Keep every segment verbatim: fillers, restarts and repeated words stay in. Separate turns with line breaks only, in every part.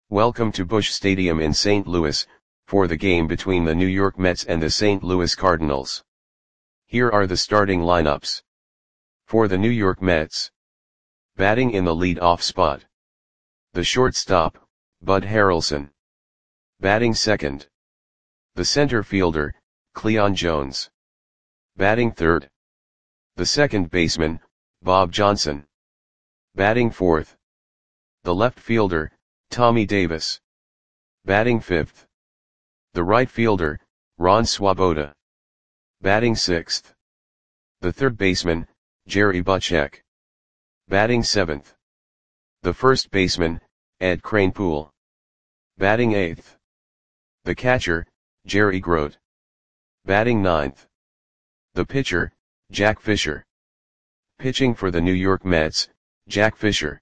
Welcome to Busch Stadium in Saint Louis, for the game between the New York Mets and the Saint Louis Cardinals. Here are the starting lineups. For the New York Mets. Batting in the lead-off spot. The shortstop, Bud Harrelson. Batting second. The center fielder, Cleon Jones. Batting third. The second baseman, Bob Johnson. Batting fourth. The left fielder, Tommy Davis. Batting fifth. The right fielder, Ron Swoboda. Batting sixth. The third baseman, Jerry Butchek. Batting seventh. The first baseman, Ed Kranepool. Batting eighth. The catcher, Jerry Grote. Batting ninth. The pitcher, Jack Fisher. Pitching for the New York Mets, Jack Fisher.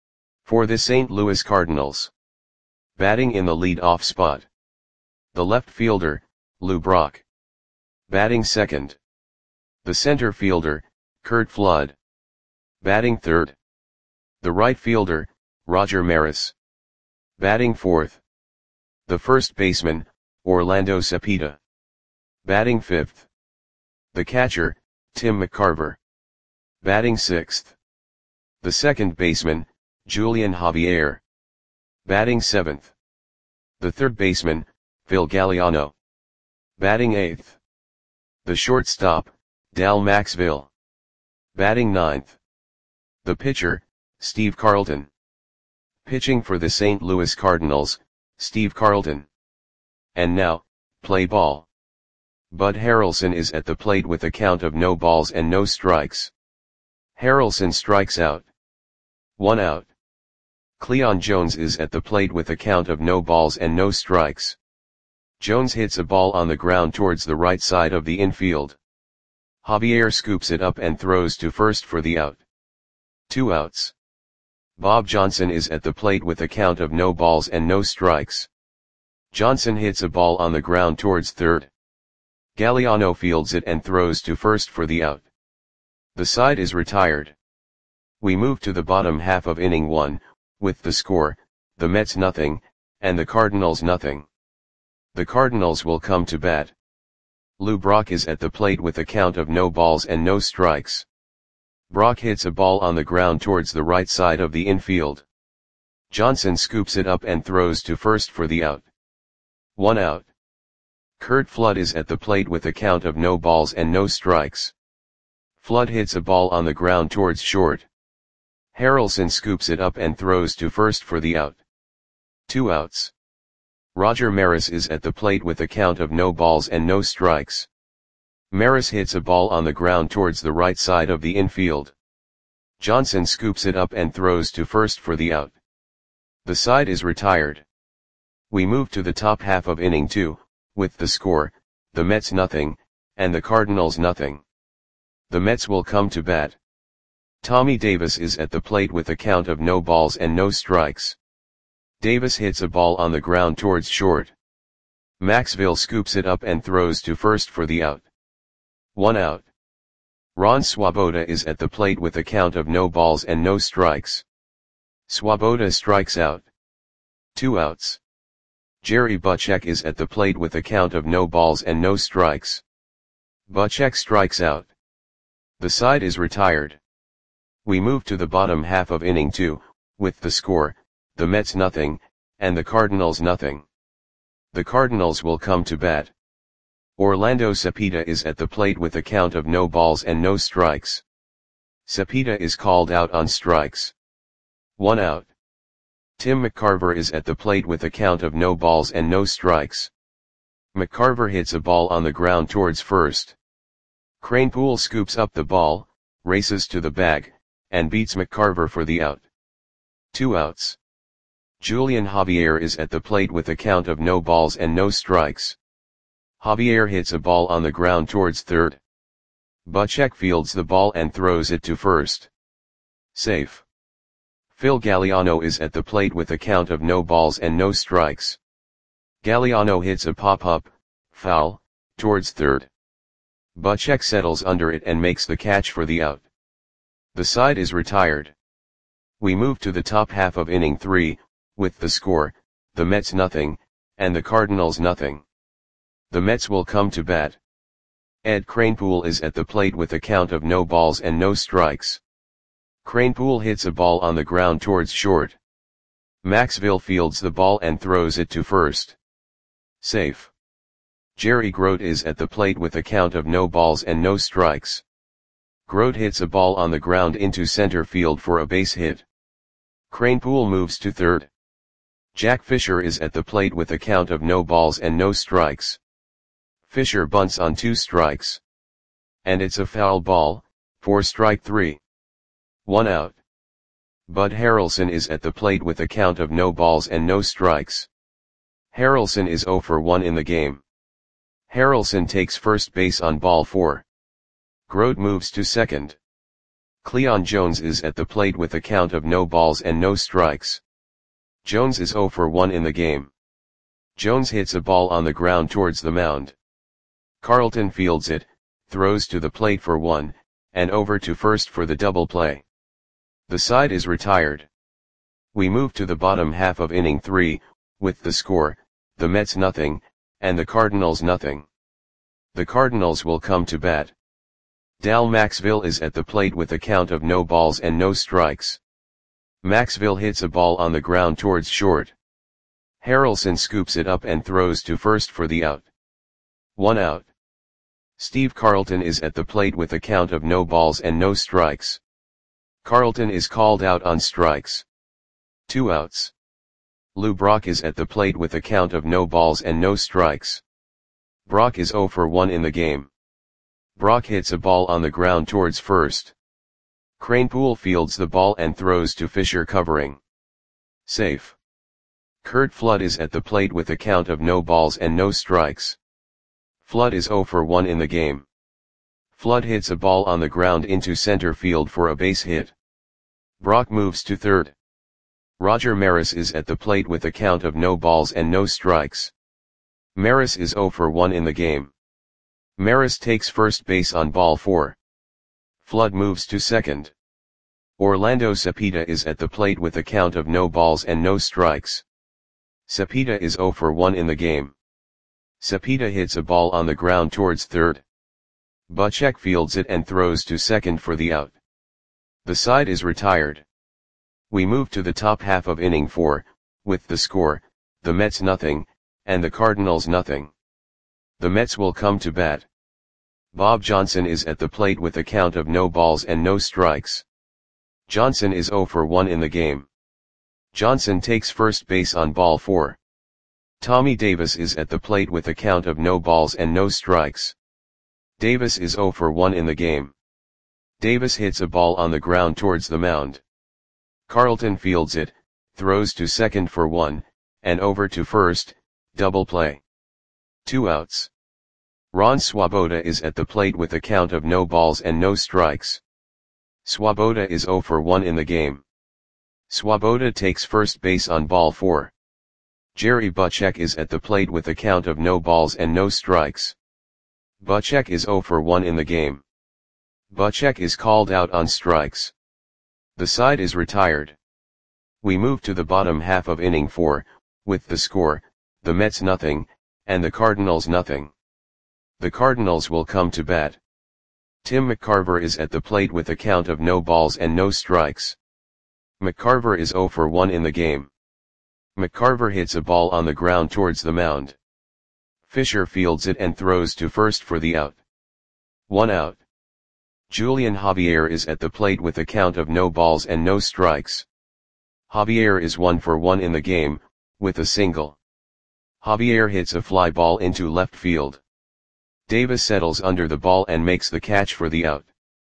For the Saint Louis Cardinals. Batting in the lead-off spot. The left fielder, Lou Brock. Batting second. The center fielder, Curt Flood. Batting third. The right fielder, Roger Maris. Batting fourth. The first baseman, Orlando Cepeda. Batting fifth. The catcher, Tim McCarver. Batting sixth. The second baseman, Julian Javier. Batting seventh. The third baseman, Phil Galliano. Batting eighth. The shortstop, Dal Maxville. Batting ninth. The pitcher, Steve Carlton. Pitching for the Saint Louis Cardinals, Steve Carlton. And now, play ball. Bud Harrelson is at the plate with a count of no balls and no strikes. Harrelson strikes out. One out. Cleon Jones is at the plate with a count of no balls and no strikes. Jones hits a ball on the ground towards the right side of the infield. Javier scoops it up and throws to first for the out. Two outs. Bob Johnson is at the plate with a count of no balls and no strikes. Johnson hits a ball on the ground towards third. Galliano fields it and throws to first for the out. The side is retired. We move to the bottom half of inning one, with the score, the Mets nothing, and the Cardinals nothing. The Cardinals will come to bat. Lou Brock is at the plate with a count of no balls and no strikes. Brock hits a ball on the ground towards the right side of the infield. Johnson scoops it up and throws to first for the out. One out. Curt Flood is at the plate with a count of no balls and no strikes. Flood hits a ball on the ground towards short. Harrelson scoops it up and throws to first for the out. Two outs. Roger Maris is at the plate with a count of no balls and no strikes. Maris hits a ball on the ground towards the right side of the infield. Johnson scoops it up and throws to first for the out. The side is retired. We move to the top half of inning two, with the score, the Mets nothing, and the Cardinals nothing. The Mets will come to bat. Tommy Davis is at the plate with a count of no balls and no strikes. Davis hits a ball on the ground towards short. Maxville scoops it up and throws to first for the out. One out. Ron Swoboda is at the plate with a count of no balls and no strikes. Swoboda strikes out. Two outs. Jerry Butchek is at the plate with a count of no balls and no strikes. Butchek strikes out. The side is retired. We move to the bottom half of inning two, with the score, the Mets nothing, and the Cardinals nothing. The Cardinals will come to bat. Orlando Cepeda is at the plate with a count of no balls and no strikes. Cepeda is called out on strikes. One out. Tim McCarver is at the plate with a count of no balls and no strikes. McCarver hits a ball on the ground towards first. Kranepool scoops up the ball, races to the bag, and beats McCarver for the out. Two outs. Julian Javier is at the plate with a count of no balls and no strikes. Javier hits a ball on the ground towards third. Butchek fields the ball and throws it to first. Safe. Phil Galliano is at the plate with a count of no balls and no strikes. Galliano hits a pop-up, foul, towards third. Butchek settles under it and makes the catch for the out. The side is retired. We move to the top half of inning three, with the score, the Mets nothing, and the Cardinals nothing. The Mets will come to bat. Ed Kranepool is at the plate with a count of no balls and no strikes. Kranepool hits a ball on the ground towards short. Maxville fields the ball and throws it to first. Safe. Jerry Grote is at the plate with a count of no balls and no strikes. Grote hits a ball on the ground into center field for a base hit. Kranepool moves to third. Jack Fisher is at the plate with a count of no balls and no strikes. Fisher bunts on two strikes. And it's a foul ball, for strike three. One out. Bud Harrelson is at the plate with a count of no balls and no strikes. Harrelson is zero for one in the game. Harrelson takes first base on ball four. Grote moves to second. Cleon Jones is at the plate with a count of no balls and no strikes. Jones is zero for one in the game. Jones hits a ball on the ground towards the mound. Carlton fields it, throws to the plate for one, and over to first for the double play. The side is retired. We move to the bottom half of inning three, with the score, the Mets nothing, and the Cardinals nothing. The Cardinals will come to bat. Dal Maxville is at the plate with a count of no balls and no strikes. Maxville hits a ball on the ground towards short. Harrelson scoops it up and throws to first for the out. One out. Steve Carlton is at the plate with a count of no balls and no strikes. Carlton is called out on strikes. Two outs. Lou Brock is at the plate with a count of no balls and no strikes. Brock is zero for one in the game. Brock hits a ball on the ground towards first. Kranepool fields the ball and throws to Fisher covering. Safe. Curt Flood is at the plate with a count of no balls and no strikes. Flood is zero for one in the game. Flood hits a ball on the ground into center field for a base hit. Brock moves to third. Roger Maris is at the plate with a count of no balls and no strikes. Maris is zero for one in the game. Maris takes first base on ball four. Flood moves to second. Orlando Cepeda is at the plate with a count of no balls and no strikes. Cepeda is zero for one in the game. Cepeda hits a ball on the ground towards third. Buchek fields it and throws to second for the out. The side is retired. We move to the top half of inning four, with the score, the Mets nothing, and the Cardinals nothing. The Mets will come to bat. Bob Johnson is at the plate with a count of no balls and no strikes. Johnson is zero for one in the game. Johnson takes first base on ball four. Tommy Davis is at the plate with a count of no balls and no strikes. Davis is zero for one in the game. Davis hits a ball on the ground towards the mound. Carlton fields it, throws to second for one, and over to first, double play. Two outs. Ron Swoboda is at the plate with a count of no balls and no strikes. Swoboda is zero for one in the game. Swoboda takes first base on ball four. Jerry Buchek is at the plate with a count of no balls and no strikes. Buchek is zero for one in the game. Buchek is called out on strikes. The side is retired. We move to the bottom half of inning four, with the score, the Mets nothing, and the Cardinals nothing. The Cardinals will come to bat. Tim McCarver is at the plate with a count of no balls and no strikes. McCarver is zero for one in the game. McCarver hits a ball on the ground towards the mound. Fisher fields it and throws to first for the out. One out. Julian Javier is at the plate with a count of no balls and no strikes. Javier is one for one in the game, with a single. Javier hits a fly ball into left field. Davis settles under the ball and makes the catch for the out.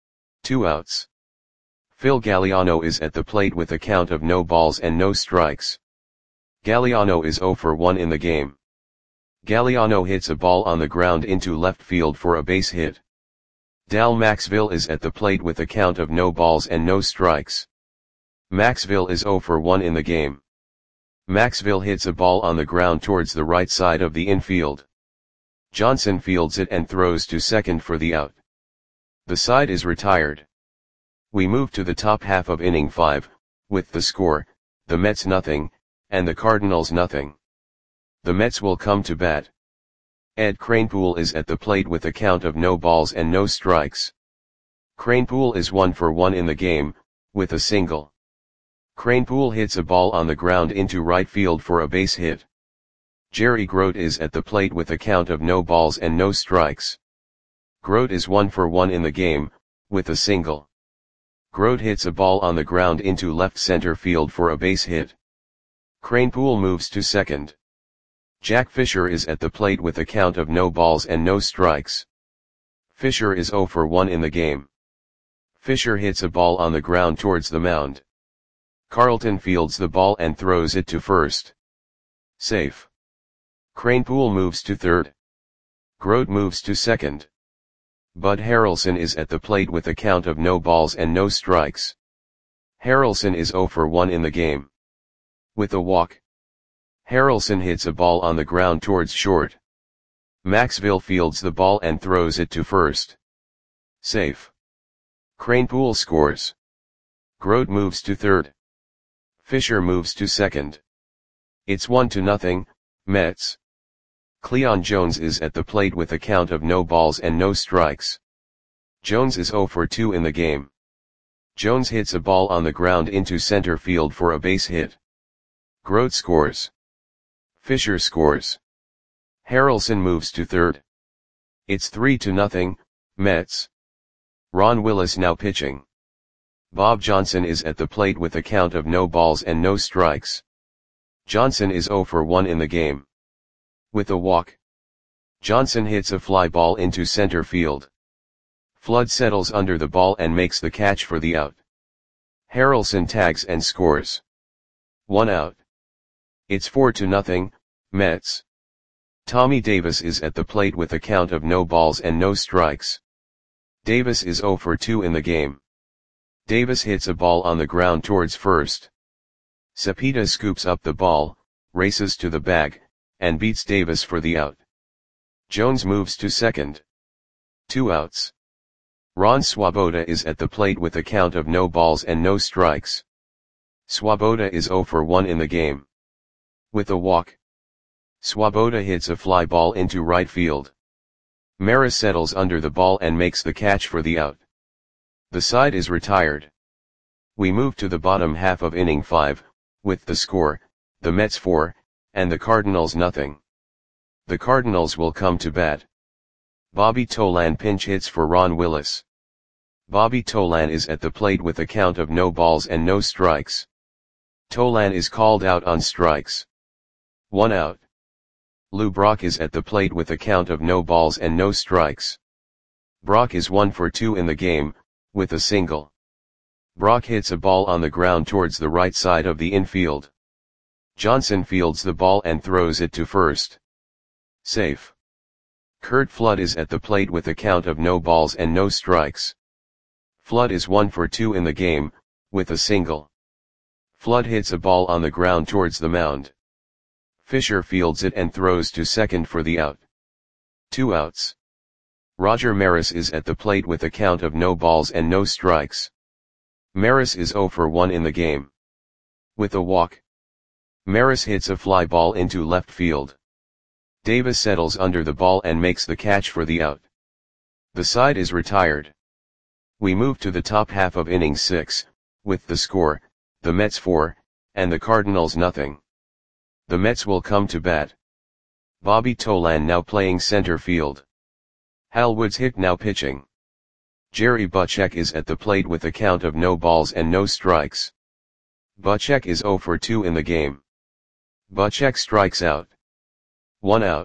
Two outs. Phil Galliano is at the plate with a count of no balls and no strikes. Galliano is zero for one in the game. Galliano hits a ball on the ground into left field for a base hit. Dal Maxville is at the plate with a count of no balls and no strikes. Maxville is zero for one in the game. Maxville hits a ball on the ground towards the right side of the infield. Johnson fields it and throws to second for the out. The side is retired. We move to the top half of inning five, with the score, the Mets nothing, and the Cardinals nothing. The Mets will come to bat. Ed Kranepool is at the plate with a count of no balls and no strikes. Kranepool is one for one in the game, with a single. Kranepool hits a ball on the ground into right field for a base hit. Jerry Grote is at the plate with a count of no balls and no strikes. Grote is one for one in the game, with a single. Grote hits a ball on the ground into left center field for a base hit. Kranepool moves to second. Jack Fisher is at the plate with a count of no balls and no strikes. Fisher is zero for one in the game. Fisher hits a ball on the ground towards the mound. Carlton fields the ball and throws it to first. Safe. Kranepool moves to third. Grote moves to second. Bud Harrelson is at the plate with a count of no balls and no strikes. Harrelson is zero for one in the game. With a walk. Harrelson hits a ball on the ground towards short. Maxville fields the ball and throws it to first. Safe. Kranepool scores. Grote moves to third. Fisher moves to second. It's one to nothing, Mets. Cleon Jones is at the plate with a count of no balls and no strikes. Jones is zero for two in the game. Jones hits a ball on the ground into center field for a base hit. Grote scores. Fisher scores. Harrelson moves to third. It's three to nothing, Mets. Ron Willis now pitching. Bob Johnson is at the plate with a count of no balls and no strikes. Johnson is zero for one in the game. With a walk. Johnson hits a fly ball into center field. Flood settles under the ball and makes the catch for the out. Harrelson tags and scores. One out. It's four to nothing, Mets. Tommy Davis is at the plate with a count of no balls and no strikes. Davis is zero for two in the game. Davis hits a ball on the ground towards first. Cepeda scoops up the ball, races to the bag, and beats Davis for the out. Jones moves to second. Two outs. Ron Swoboda is at the plate with a count of no balls and no strikes. Swoboda is zero for one in the game. With a walk. Swoboda hits a fly ball into right field. Maris settles under the ball and makes the catch for the out. The side is retired. We move to the bottom half of inning five, with the score, the Mets four, and the Cardinals nothing. The Cardinals will come to bat. Bobby Tolan pinch hits for Ron Willis. Bobby Tolan is at the plate with a count of no balls and no strikes. Tolan is called out on strikes. One out. Lou Brock is at the plate with a count of no balls and no strikes. Brock is one for two in the game, with a single. Brock hits a ball on the ground towards the right side of the infield. Johnson fields the ball and throws it to first. Safe. Curt Flood is at the plate with a count of no balls and no strikes. Flood is one for two in the game, with a single. Flood hits a ball on the ground towards the mound. Fisher fields it and throws to second for the out. Two outs. Roger Maris is at the plate with a count of no balls and no strikes. Maris is zero for one in the game. With a walk. Maris hits a fly ball into left field. Davis settles under the ball and makes the catch for the out. The side is retired. We move to the top half of inning six, with the score, the Mets four, and the Cardinals nothing. The Mets will come to bat. Bobby Tolan now playing center field. Hal Woods Hick now pitching. Jerry Butchek is at the plate with a count of no balls and no strikes. Butchek is zero for two in the game. Butchek strikes out. One out.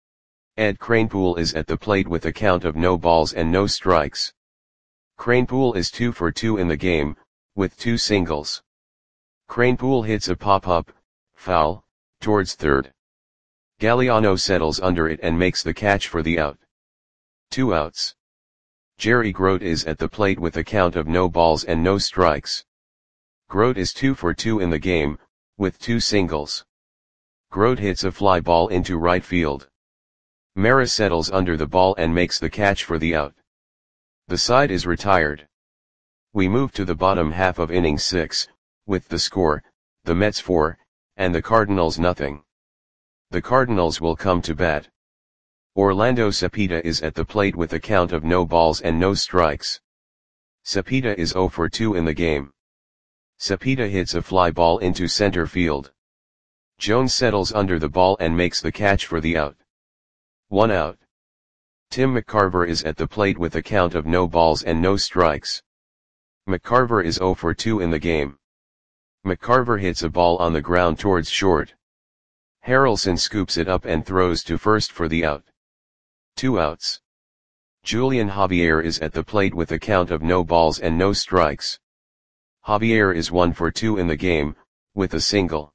Ed Kranepool is at the plate with a count of no balls and no strikes. Kranepool is two for two in the game, with two singles. Kranepool hits a pop-up, foul, towards third. Galliano settles under it and makes the catch for the out. Two outs. Jerry Grote is at the plate with a count of no balls and no strikes. Grote is two for two in the game, with two singles. Grote hits a fly ball into right field. Maris settles under the ball and makes the catch for the out. The side is retired. We move to the bottom half of inning six, with the score, the Mets four, and the Cardinals nothing. The Cardinals will come to bat. Orlando Cepeda is at the plate with a count of no balls and no strikes. Cepeda is zero for two in the game. Cepeda hits a fly ball into center field. Jones settles under the ball and makes the catch for the out. One out. Tim McCarver is at the plate with a count of no balls and no strikes. McCarver is zero for two in the game. McCarver hits a ball on the ground towards short. Harrelson scoops it up and throws to first for the out. Two outs. Julian Javier is at the plate with a count of no balls and no strikes. Javier is one for two in the game, with a single.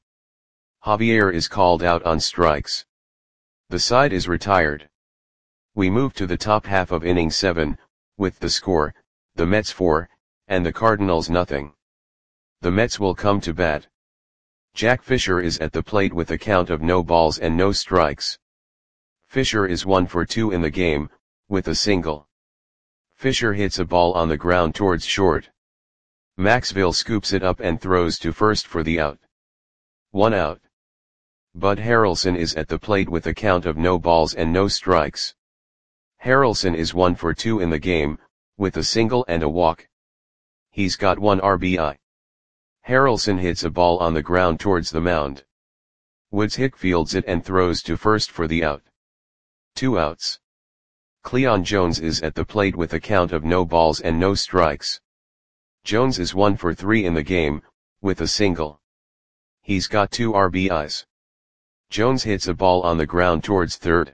Javier is called out on strikes. The side is retired. We move to the top half of inning seven, with the score, the Mets four, and the Cardinals nothing. The Mets will come to bat. Jack Fisher is at the plate with a count of no balls and no strikes. Fisher is one for two in the game, with a single. Fisher hits a ball on the ground towards short. Maxville scoops it up and throws to first for the out. One out. Bud Harrelson is at the plate with a count of no balls and no strikes. Harrelson is one for two in the game, with a single and a walk. He's got one R B I. Harrelson hits a ball on the ground towards the mound. Woods Hick fields it and throws to first for the out. Two outs. Cleon Jones is at the plate with a count of no balls and no strikes. Jones is one for three in the game, with a single. He's got two R B Is. Jones hits a ball on the ground towards third.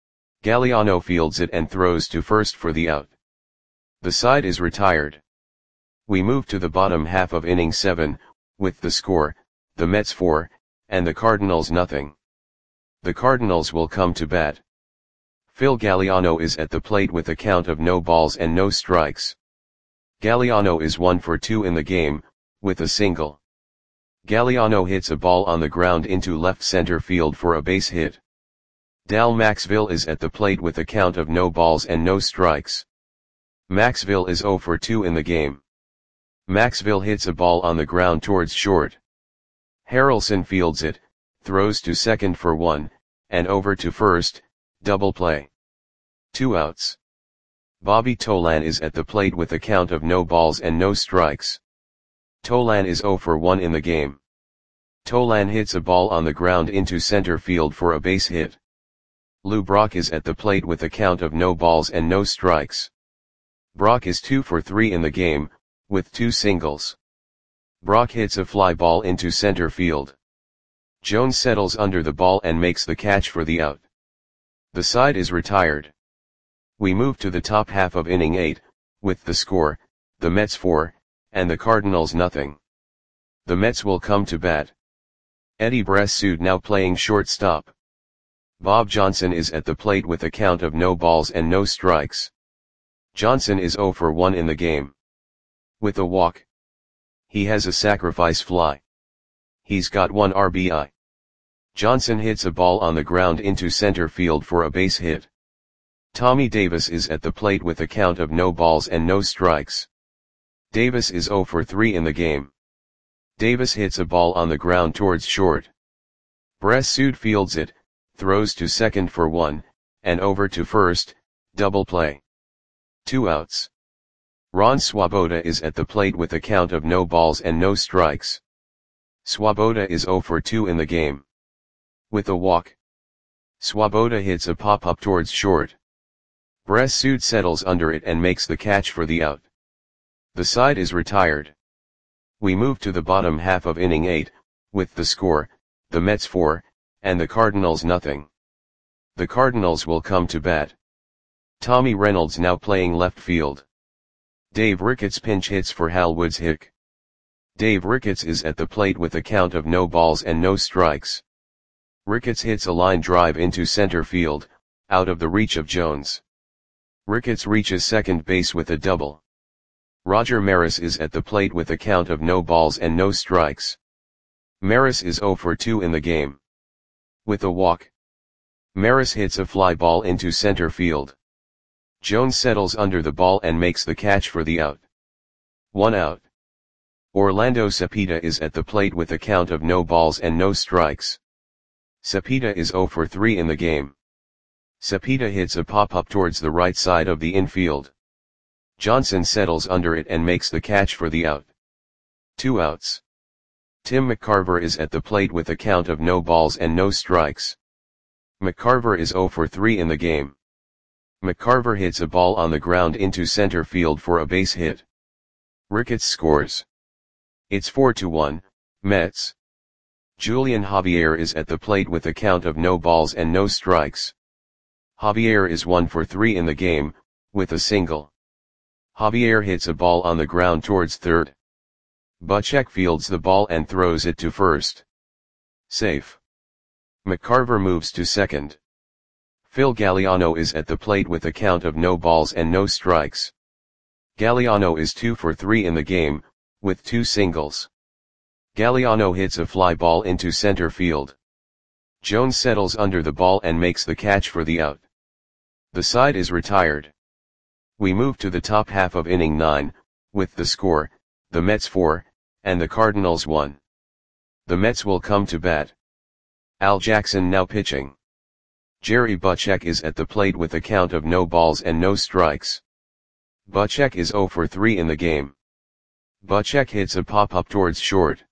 Galliano fields it and throws to first for the out. The side is retired. We move to the bottom half of inning seven, with the score, the Mets four, and the Cardinals nothing. The Cardinals will come to bat. Phil Galliano is at the plate with a count of no balls and no strikes. Galliano is one for two in the game, with a single. Galliano hits a ball on the ground into left center field for a base hit. Dal Maxville is at the plate with a count of no balls and no strikes. Maxville is zero for two in the game. Maxville hits a ball on the ground towards short. Harrelson fields it, throws to second for one, and over to first, double play. Two outs. Bobby Tolan is at the plate with a count of no balls and no strikes. Tolan is zero for one in the game. Tolan hits a ball on the ground into center field for a base hit. Lou Brock is at the plate with a count of no balls and no strikes. Brock is two for three in the game, with two singles. Brock hits a fly ball into center field. Jones settles under the ball and makes the catch for the out. The side is retired. We move to the top half of inning eight, with the score, the Mets four, and the Cardinals nothing. The Mets will come to bat. Eddie Bressud now playing shortstop. Bob Johnson is at the plate with a count of no balls and no strikes. Johnson is zero for one in the game. With a walk. He has a sacrifice fly. He's got one R B I. Johnson hits a ball on the ground into center field for a base hit. Tommy Davis is at the plate with a count of no balls and no strikes. Davis is zero for three in the game. Davis hits a ball on the ground towards short. Bressud fields it, throws to second for one, and over to first, double play. Two outs. Ron Swoboda is at the plate with a count of no balls and no strikes. Swoboda is zero for two in the game. With a walk. Swoboda hits a pop-up towards short. Bressud settles under it and makes the catch for the out. The side is retired. We move to the bottom half of inning eight, with the score, the Mets four, and the Cardinals nothing. The Cardinals will come to bat. Tommy Reynolds now playing left field. Dave Ricketts pinch hits for Hal Woods Hick. Dave Ricketts is at the plate with a count of no balls and no strikes. Ricketts hits a line drive into center field, out of the reach of Jones. Ricketts reaches second base with a double. Roger Maris is at the plate with a count of no balls and no strikes. Maris is zero for two in the game. With a walk. Maris hits a fly ball into center field. Jones settles under the ball and makes the catch for the out. One out. Orlando Cepeda is at the plate with a count of no balls and no strikes. Cepeda is zero for three in the game. Cepeda hits a pop-up towards the right side of the infield. Johnson settles under it and makes the catch for the out. Two outs. Tim McCarver is at the plate with a count of no balls and no strikes. McCarver is zero for three in the game. McCarver hits a ball on the ground into center field for a base hit. Ricketts scores. It's four to one, Mets. Julian Javier is at the plate with a count of no balls and no strikes. Javier is one for three in the game, with a single. Javier hits a ball on the ground towards third. Buchek fields the ball and throws it to first. Safe. McCarver moves to second. Phil Galliano is at the plate with a count of no balls and no strikes. Galliano is two for three in the game, with two singles. Galliano hits a fly ball into center field. Jones settles under the ball and makes the catch for the out. The side is retired. We move to the top half of inning nine, with the score, the Mets four, and the Cardinals one. The Mets will come to bat. Al Jackson now pitching. Jerry Buchek is at the plate with a count of no balls and no strikes. Buchek is zero for three in the game. Buchek hits a pop-up towards short.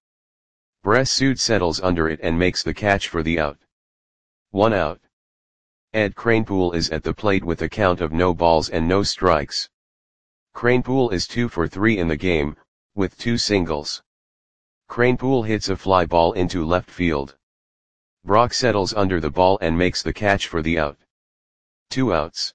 Bressud settles under it and makes the catch for the out. One out. Ed Kranepool is at the plate with a count of no balls and no strikes. Kranepool is two for three in the game, with two singles. Kranepool hits a fly ball into left field. Brock settles under the ball and makes the catch for the out. Two outs.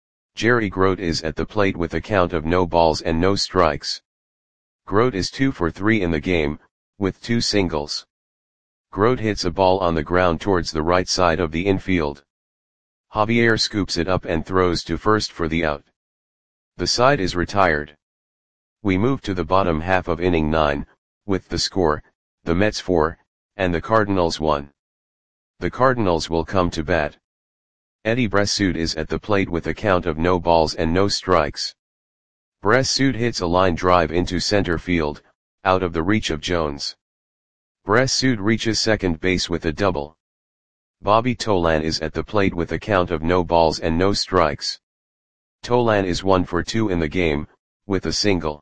Jerry Grote is at the plate with a count of no balls and no strikes. Grote is two for three in the game, with two singles. Grote hits a ball on the ground towards the right side of the infield. Javier scoops it up and throws to first for the out. The side is retired. We move to the bottom half of inning nine, with the score, the Mets four, and the Cardinals one. The Cardinals will come to bat. Eddie Bressud is at the plate with a count of no balls and no strikes. Bressud hits a line drive into center field, out of the reach of Jones. Bressud reaches second base with a double. Bobby Tolan is at the plate with a count of no balls and no strikes. Tolan is one for two in the game, with a single.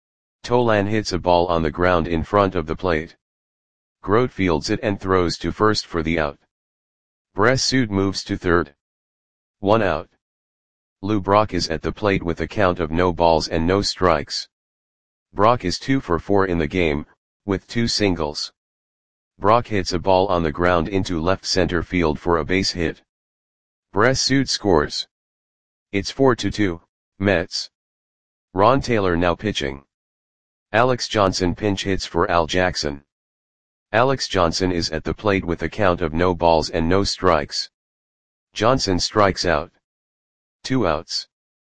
Tolan hits a ball on the ground in front of the plate. Grote fields it and throws to first for the out. Bressud moves to third. One out. Lou Brock is at the plate with a count of no balls and no strikes. Brock is two for four in the game, with two singles. Brock hits a ball on the ground into left center field for a base hit. Bressud scores. It's four to two, Mets. Ron Taylor now pitching. Alex Johnson pinch hits for Al Jackson. Alex Johnson is at the plate with a count of no balls and no strikes. Johnson strikes out. Two outs.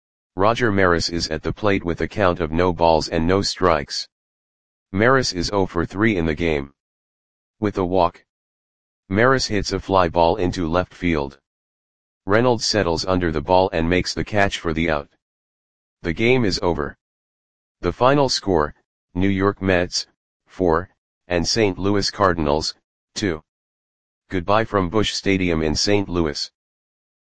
Roger Maris is at the plate with a count of no balls and no strikes. Maris is zero for three in the game. With a walk. Maris hits a fly ball into left field. Reynolds settles under the ball and makes the catch for the out. The game is over. The final score, New York Mets, four, and Saint Louis Cardinals, two. Goodbye from Busch Stadium in Saint Louis.